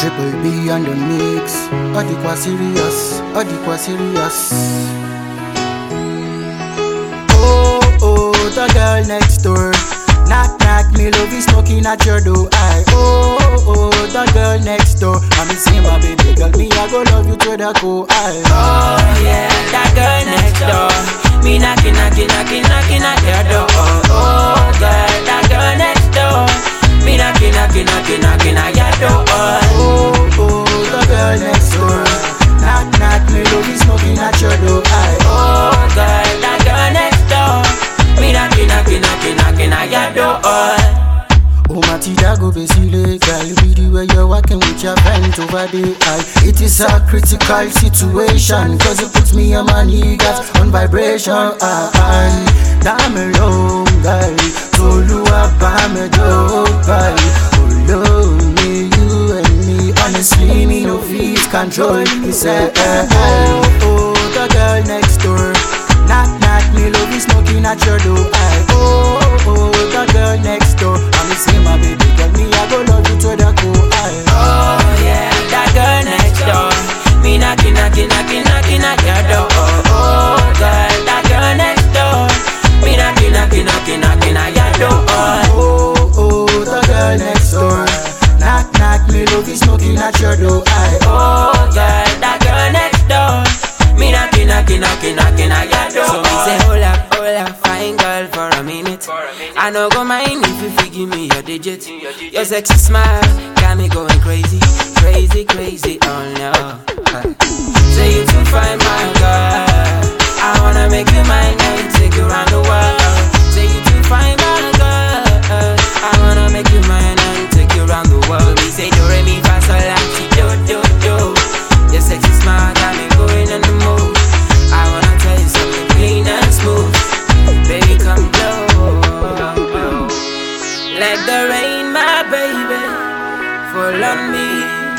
Triple B on the mix. Odikwa serious, Odikwa serious. Oh, the girl next door. Knock, knock, me love is knocking at your door. Oh, the girl next door. I'm saying my baby girl, me I go love you to the core. Oh yeah, that girl next door. Me knocking at your door. Oh girl, that girl next door. Me knocking at your door. Oh, the girl next door. Knock, knock, me love is knocking at your door. Oh girl, that girl next door. Me knocking at your door. Oh, Matilda go basile, girl, be the way you're walking with your friend over the eye. It is a critical situation, cause it puts me and my niggas on vibration. Damn alone, girl, Toluwa bame do, girl. Oh, me, you and me, honestly, me no feet control. He said, oh, the girl next door. Knock, knock, me love is knocking at your door. Oh, the girl next door. I'm saying my baby girl, me I go love you to the core. Oh yeah, that girl next door. Me knocking at your door. Oh girl, that girl next door. Me knocking at your door. Oh, the girl next door. Knock, knock, me love is knocking at your door. Oh girl, that girl next door. Me knocking at your door. So we say hold up, fine girl for a minute. I no go mind if you give me your digit. Your sexy smile got me going crazy, oh no. Say you too fine, my girl. I wanna make you mine and take you around the world. Say you too fine, my girl. I wanna make you mine and take you around the world. We say do re mi fa sol la si do. Your sexy smile got me going in the mood. I wanna tell you something clean and smooth. Baby, come blow. Let the rain, my baby, fall on me,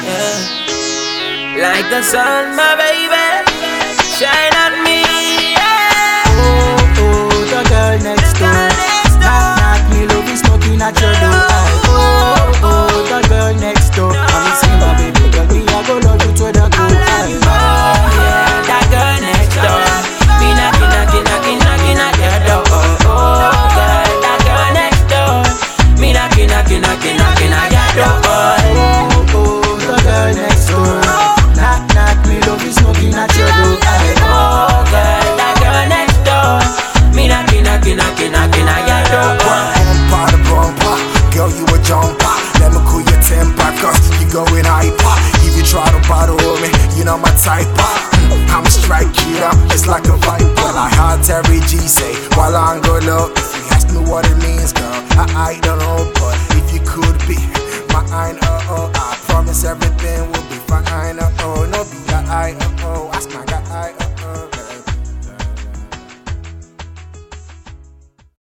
yeah. Like the sun, my baby, shine on me, yeah. Oh, the girl next door. Knock, knock, me love is knocking at your door. Oh, the girl next door. I'm saying my baby girl, me I go love you to the core. Oh yeah, that girl next door. Me knocking at your door. Oh girl, that girl next door. Me knocking at your door. Oh, the girl next door. Knock, knock, me love is knocking at your door. Oh girl, that girl next door. Me knocking at your door. Bumper, girl, you a jumper. Let me cool your temper, cause you going hyper. If you try to battle me, you know my type. I'm a strike killer, it's like a vibe. Well, I heard Terry G say, while I'm gonna, if you ask me what it means, girl, I don't know, but if you could be mine, I promise everything will be fine. No be ask my